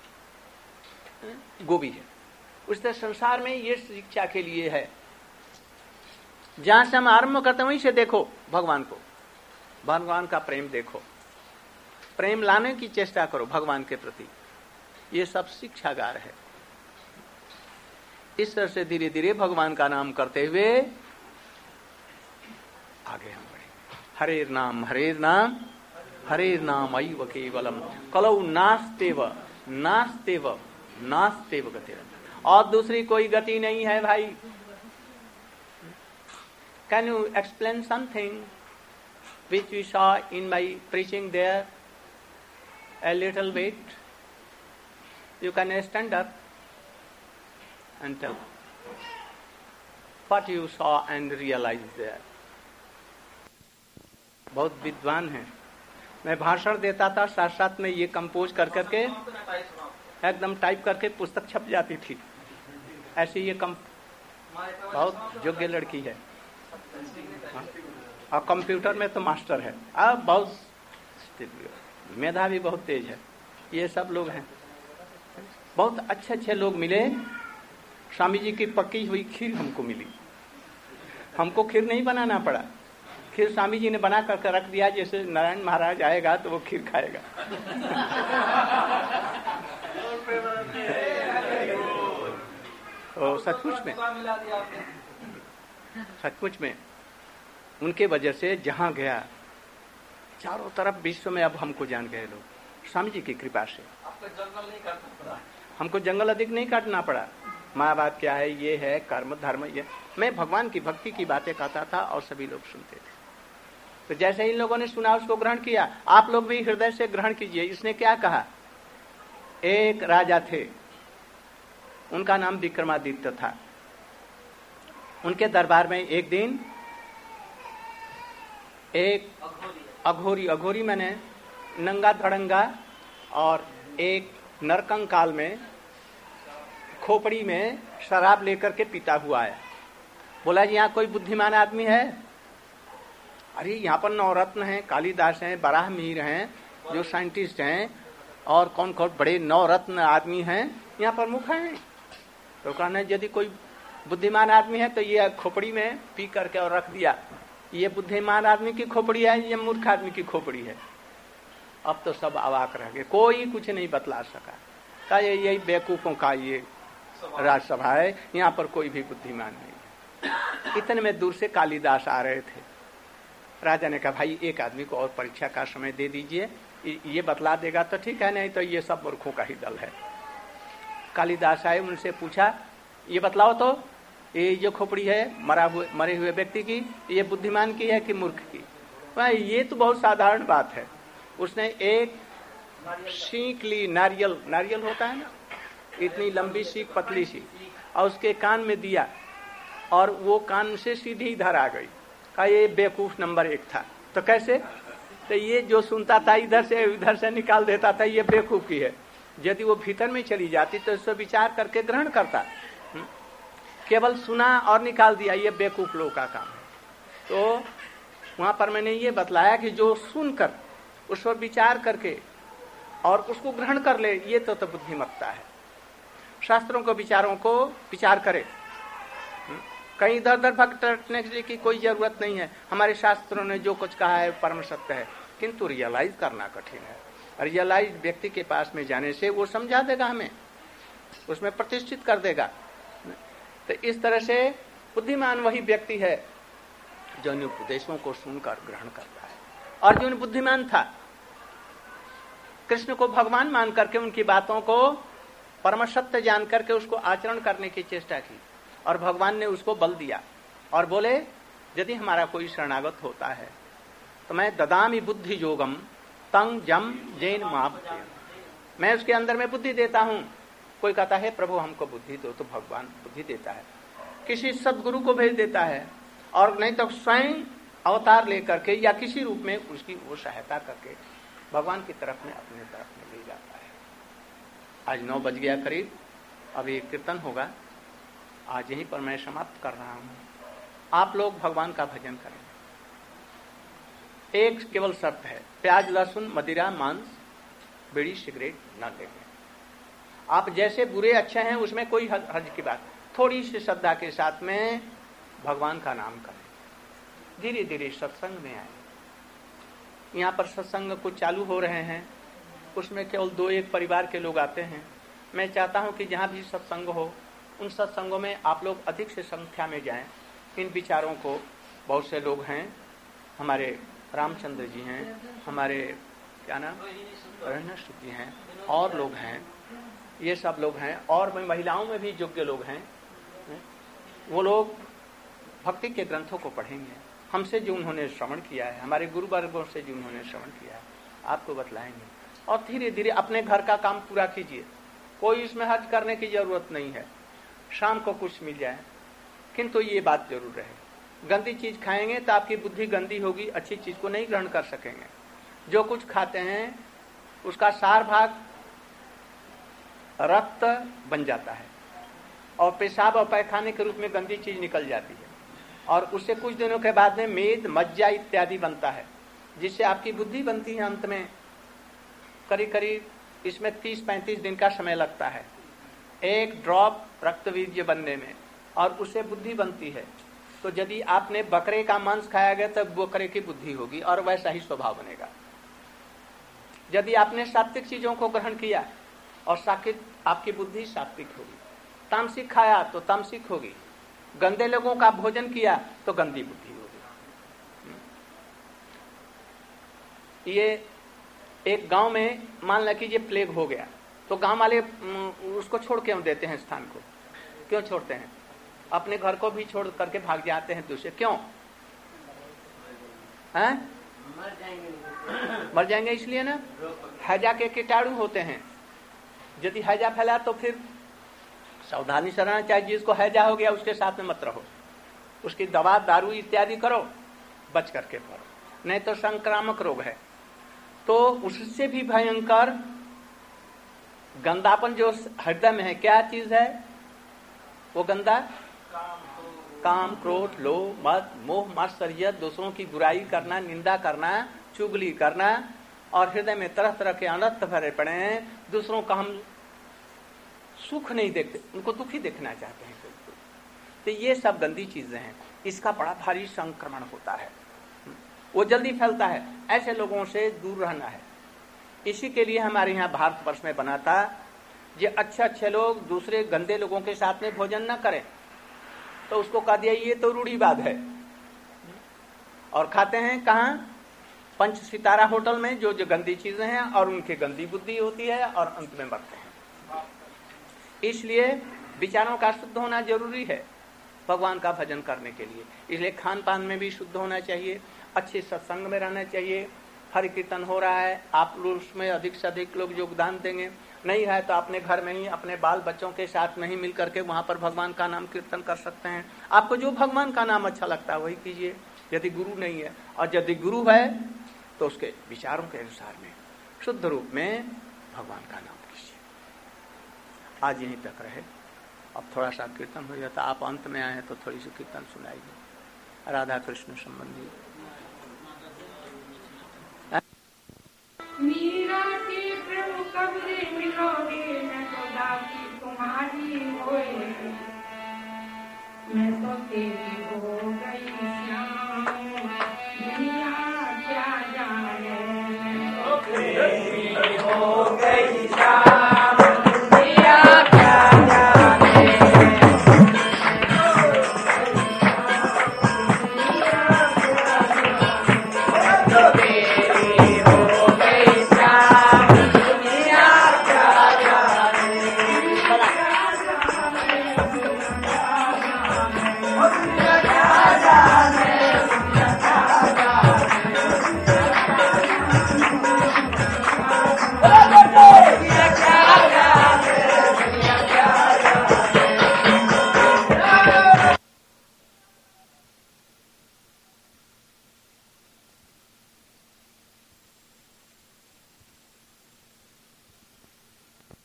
गोभी है। उससे संसार में ये शिक्षा के लिए है, जहां से हम आरंभ करते हैं वहीं से देखो भगवान को, भगवान का प्रेम देखो, प्रेम लाने की चेष्टा करो भगवान के प्रति। ये सब शिक्षागार है। इस तरह से धीरे धीरे भगवान का नाम करते हुए आगे हम बढ़ेंगे। हरेर नाम हरेर नाम हरेर नाम अय्व केवलम कलौ नास्तेव नास्तेव नास्तेव गति, और दूसरी कोई गति नहीं है भाई। Can you explain something which we saw in my preaching there a little bit? You can stand up and tell what you saw and realized there. बहुत विद्वान है। मैं भाषण देता था, साथ साथ में ये कंपोज कर करके एकदम टाइप करके पुस्तक छप जाती थी। ऐसी ये कम बहुत योग्य लड़की है, और कंप्यूटर में तो मास्टर है, अब बहुत मेधा भी बहुत तेज है। ये सब लोग हैं, बहुत अच्छे अच्छे लोग मिले। स्वामी जी की पकी हुई खीर हमको मिली, हमको खीर नहीं बनाना पड़ा, खीर स्वामी जी ने बना करके रख दिया। जैसे नारायण महाराज आएगा तो वो खीर खाएगा। तो सचमुच में सचमुच में उनके वजह से जहां गया चारों तरफ विश्व में अब हमको जान गए लोग, स्वामी जी की कृपा से। आपको जंगल नहीं काटना पड़ा, हमको जंगल अधिक नहीं काटना पड़ा। माँ बाप क्या है, ये है कर्म धर्म, ये मैं भगवान की भक्ति की बातें कहता था और सभी लोग सुनते थे। तो जैसे इन लोगों ने सुना उसको ग्रहण किया, आप लोग भी हृदय से ग्रहण कीजिए। इसने क्या कहा, एक राजा थे, उनका नाम विक्रमादित्य था। उनके दरबार में एक दिन एक अघोरी, अघोरी मैंने नंगा धड़ंगा, और एक नरकंकाल में खोपड़ी में शराब लेकर के पीता हुआ है। बोला जी यहाँ कोई बुद्धिमान आदमी है? अरे यहाँ पर नवरत्न हैं, कालिदास हैं, बराह मीर हैं, जो साइंटिस्ट हैं, और कौन कौन बड़े नवरत्न आदमी हैं यहाँ प्रमुख हैं। तो कहना यदि कोई बुद्धिमान आदमी है तो ये खोपड़ी में पी करके और रख दिया, ये बुद्धिमान आदमी की खोपड़ी है, ये मूर्ख आदमी की खोपड़ी है। अब तो सब अवाक रह गए, कोई कुछ नहीं बतला सका। कहा ये यही बेवकूफों का ये राजसभा है, यहाँ पर कोई भी बुद्धिमान नहीं है। इतने में दूर से कालिदास आ रहे थे। राजा ने कहा भाई एक आदमी को और परीक्षा का समय दे दीजिए, ये बतला देगा तो ठीक है, नहीं तो ये सब मूर्खों का ही दल है। कालिदास आए, उनसे पूछा ये बतलाओ तो, ये जो खोपड़ी है मरा हुए मरे हुए व्यक्ति की, ये बुद्धिमान की है कि मूर्ख की? भाई ये तो बहुत साधारण बात है। उसने एक सीख ली, नारियल, नारियल होता है ना, इतनी लंबी सीख, पतली सी, और उसके कान में दिया, और वो कान से सीधी इधर आ गई। कहा ये बेवकूफ नंबर एक था। तो कैसे? तो ये जो सुनता था इधर से इधर से निकाल देता था, ये बेवकूफ की है। यदि वो भीतर में चली जाती तो इससे विचार करके ग्रहण करता। केवल सुना और निकाल दिया, ये बेवकूफ लोगों का काम है। तो वहां पर मैंने ये बतलाया कि जो सुनकर उस पर विचार करके और उसको ग्रहण कर ले, ये तो, तो बुद्धिमत्ता है। शास्त्रों को विचारों को विचार करे, कहीं इधर उधर भटकने की कोई जरूरत नहीं है। हमारे शास्त्रों ने जो कुछ कहा है परम सत्य है, किंतु रियलाइज करना कठिन है। रियलाइज व्यक्ति के पास में जाने से वो समझा देगा, हमें उसमें प्रतिष्ठित कर देगा। तो इस तरह से बुद्धिमान वही व्यक्ति है जो इन उपदेशों को सुनकर ग्रहण करता है। अर्जुन बुद्धिमान था, कृष्ण को भगवान मान करके उनकी बातों को परम सत्य जान करके उसको आचरण करने की चेष्टा की, और भगवान ने उसको बल दिया और बोले यदि हमारा कोई शरणागत होता है तो मैं ददामि बुद्धि योगम तंग जम जैन माप, मैं उसके अंदर में बुद्धि देता हूं। कोई कहता है प्रभु हमको बुद्धि दो, तो भगवान बुद्धि देता है, किसी सदगुरु को भेज देता है, और नहीं तो स्वयं अवतार लेकर के या किसी रूप में उसकी वो सहायता करके भगवान की तरफ में अपने तरफ में ले जाता है। आज नौ बज गया करीब, अभी कीर्तन होगा, आज यहीं पर मैं समाप्त कर रहा हूं। आप लोग भगवान का भजन करें। एक केवल शर्त है, प्याज लहसुन मदिरा मांस बीड़ी सिगरेट न लेंगे। आप जैसे बुरे अच्छे हैं उसमें कोई हर्ज की बात, थोड़ी सी श्रद्धा के साथ में भगवान का नाम करें, धीरे धीरे सत्संग में आए। यहाँ पर सत्संग कुछ चालू हो रहे हैं, उसमें केवल दो एक परिवार के लोग आते हैं। मैं चाहता हूँ कि जहाँ भी सत्संग हो उन सत्संगों में आप लोग अधिक से संख्या में जाएं। इन विचारों को बहुत से लोग हैं, हमारे रामचंद्र जी हैं, हमारे क्या नाम रघुनाथ जी हैं, और लोग हैं, ये सब लोग हैं, और महिलाओं में भी योग्य लोग हैं। वो लोग भक्ति के ग्रंथों को पढ़ेंगे, हमसे जो उन्होंने श्रवण किया है, हमारे गुरु वर्गों से जो उन्होंने श्रवण किया है, आपको बतलाएंगे। और धीरे धीरे अपने घर का काम पूरा कीजिए, कोई इसमें हर्ज करने की जरूरत नहीं है। शाम को कुछ मिल जाए, किंतु ये बात जरूर रहे, गंदी चीज खाएंगे तो आपकी बुद्धि गंदी होगी, अच्छी चीज को नहीं ग्रहण कर सकेंगे। जो कुछ खाते हैं उसका सार भाग रक्त बन जाता है, और पेशाब और पैखाने के रूप में गंदी चीज निकल जाती है, और उससे कुछ दिनों के बाद में मेद मज्जा इत्यादि बनता है, जिससे आपकी बुद्धि बनती है। अंत में करीब करीब इसमें तीस पैंतीस दिन का समय लगता है एक ड्रॉप रक्तवीर्य बनने में, और उससे बुद्धि बनती है। तो यदि आपने बकरे का मांस खाया गया तो बकरे की बुद्धि होगी और वैसा ही स्वभाव बनेगा। यदि आपने सात्विक चीजों को ग्रहण किया और सात्विक, आपकी बुद्धि सात्विक होगी। तामसिक खाया तो तामसिक होगी, गंदे लोगों का भोजन किया तो गंदी बुद्धि होगी। ये एक गांव में मान ला कीजिए प्लेग हो गया, तो गांव वाले उसको छोड़ क्यों देते हैं? स्थान को क्यों छोड़ते हैं? अपने घर को भी छोड़ करके भाग जाते हैं दूसरे, क्यों? हैं? मर जाएंगे मर जाएंगे इसलिए ना। हैजा के कीटाणु होते हैं, यदि हैजा फैला तो फिर सावधानी से रहना चाहिए। जिसको हैजा हो गया उसके साथ में मत रहो, उसकी दवा दारू इत्यादि करो, बच करके करो। नहीं तो संक्रामक रोग है। तो उससे भी भयंकर गंदापन जो हृदय में है, क्या चीज है वो गंदा? काम, क्रोध, लोभ, मद, मोह, मात्सर्य, दूसरों की बुराई करना, निंदा करना, चुगली करना, और हृदय में तरह तरह के अनर्थ भरे पड़े हैं। दूसरों का हम सुख नहीं देखते, उनको दुखी देखना चाहते हैं। तो ये सब गंदी चीजें हैं, इसका बड़ा भारी संक्रमण होता है, वो जल्दी फैलता है। ऐसे लोगों से दूर रहना है। इसी के लिए हमारे यहाँ भारतवर्ष में बना था ये अच्छे अच्छे लोग दूसरे गंदे लोगों के साथ में भोजन न करें, तो उसको कह दिया ये तो रूढ़िवाद है। और खाते हैं कहाँ? पंच सितारा होटल में, जो जो गंदी चीजें हैं, और उनकी गंदी बुद्धि होती है और अंत में मरते हैं। इसलिए विचारों का शुद्ध होना जरूरी है भगवान का भजन करने के लिए। इसलिए खान पान में भी शुद्ध होना चाहिए, अच्छे सत्संग में रहना चाहिए। हरि कीर्तन हो रहा है, आप लोग उसमें अधिक से अधिक लोग योगदान देंगे। नहीं है तो अपने घर में ही अपने बाल बच्चों के साथ में ही मिल करके वहां पर भगवान का नाम कीर्तन कर सकते हैं। आपको जो भगवान का नाम अच्छा लगता है वही कीजिए, यदि गुरु नहीं है। और यदि गुरु है तो उसके विचारों के अनुसार में शुद्ध रूप में भगवान का नाम कीजिए। आज यहीं तक रहे, अब थोड़ा सा कीर्तन हो जाता। आप अंत में आए हैं तो थोड़ी सी कीर्तन सुनाइए राधा कृष्ण संबंधी।